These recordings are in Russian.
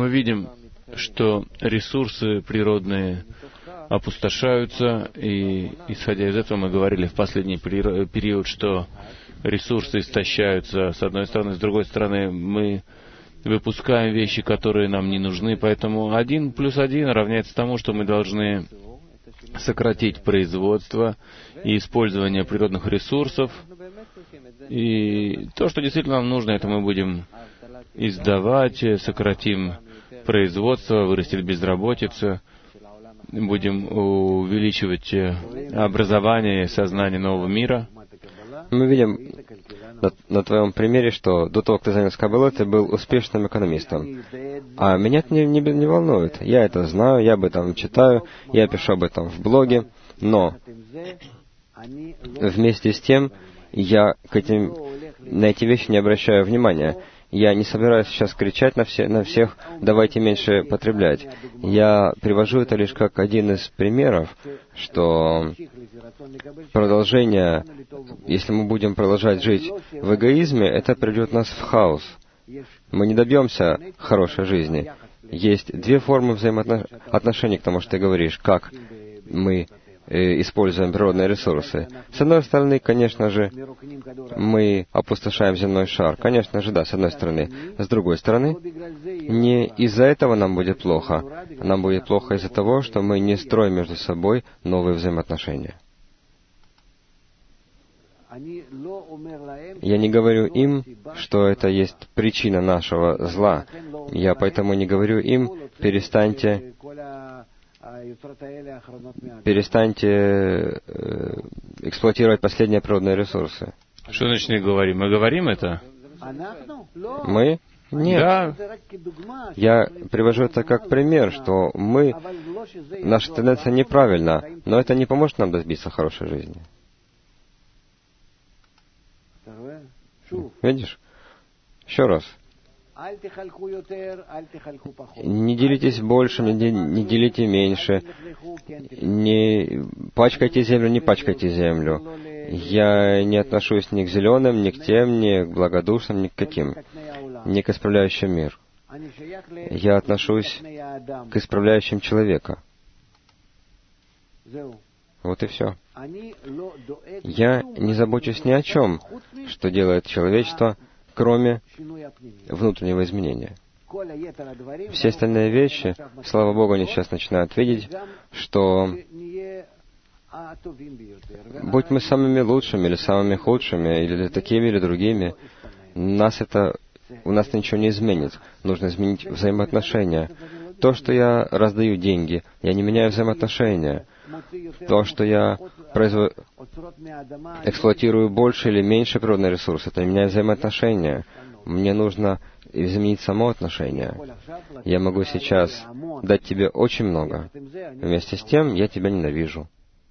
Мы видим, что ресурсы природные опустошаются, и, исходя из этого, мы говорили в последний период, что ресурсы истощаются с одной стороны, с другой стороны, мы выпускаем вещи, которые нам не нужны, поэтому 1 плюс 1 равняется тому, что мы должны сократить производство и использование природных ресурсов, и то, что действительно нам нужно, это мы будем издавать, сократим производство, вырастет безработица, будем увеличивать образование и сознание нового мира. Мы видим на твоем примере, что до того, как ты занялся Каббалой, ты был успешным экономистом. А меня это не волнует. Я это знаю, я об этом читаю, я пишу об этом в блоге, но вместе с тем я на эти вещи не обращаю внимания. Я не собираюсь сейчас кричать на всех, давайте меньше потреблять. Я привожу это лишь как один из примеров, что продолжение, если мы будем продолжать жить в эгоизме, это приведет нас в хаос. Мы не добьемся хорошей жизни. Есть две формы взаимоотношений к тому, что ты говоришь, как мы используем природные ресурсы. С одной стороны, конечно же, мы опустошаем земной шар. Конечно же, да, с одной стороны. С другой стороны, не из-за этого нам будет плохо. Нам будет плохо из-за того, что мы не строим между собой новые взаимоотношения. Я не говорю им, что это есть причина нашего зла. Я поэтому не говорю им, перестаньте эксплуатировать последние природные ресурсы. Что значит не говорим? Мы говорим это? Мы? Нет. Да. Я привожу это как пример, что наша тенденция неправильна, но это не поможет нам добиться хорошей жизни. Видишь? Еще раз. Не делитесь больше, не делите меньше. Не пачкайте землю, не пачкайте землю. Я не отношусь ни к зеленым, ни к тем, ни к благодушным, ни к каким. Не к исправляющим мир. Я отношусь к исправляющим человека. Вот и все. Я не забочусь ни о чем, что делает человечество, кроме внутреннего изменения. Все остальные вещи, слава Богу, они сейчас начинают видеть, что будь мы самыми лучшими, или самыми худшими, или такими, или другими, у нас ничего не изменит. Нужно изменить взаимоотношения. То, что я раздаю деньги, я не меняю взаимоотношения. То, что я эксплуатирую больше или меньше природные ресурсы, это не меняет взаимоотношения. Мне нужно изменить само отношение. Я могу сейчас дать тебе очень много. Вместе с тем, я тебя ненавижу.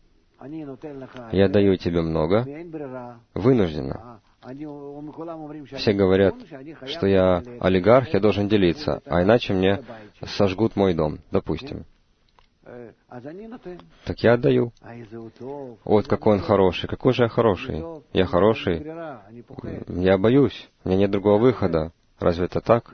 Я даю тебе много, вынужденно. Все говорят, что я олигарх, я должен делиться, а иначе мне сожгут мой дом, допустим. Так я отдаю. Вот какой он хороший. Какой же я хороший? Я хороший. Я боюсь. У меня нет другого выхода. Разве это так?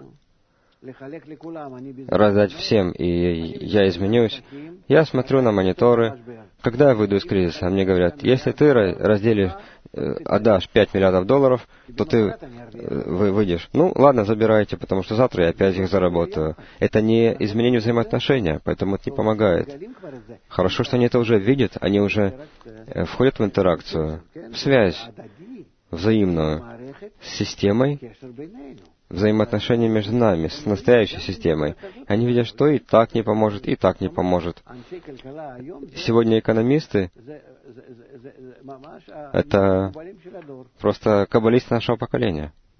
Раздать всем, и я изменюсь. Я смотрю на мониторы. Когда я выйду из кризиса, мне говорят, если ты отдашь $5 миллиардов, то ты выйдешь. Ну, ладно, забирайте, потому что завтра я опять их заработаю. Это не изменение взаимоотношения, поэтому это не помогает. Хорошо, что они это уже видят, они уже входят в интеракцию, в связь взаимную с системой, взаимоотношения между нами, с настоящей системой. Они видят, что и так не поможет, и так не поможет. Сегодня экономисты — это просто каббалисты нашего поколения.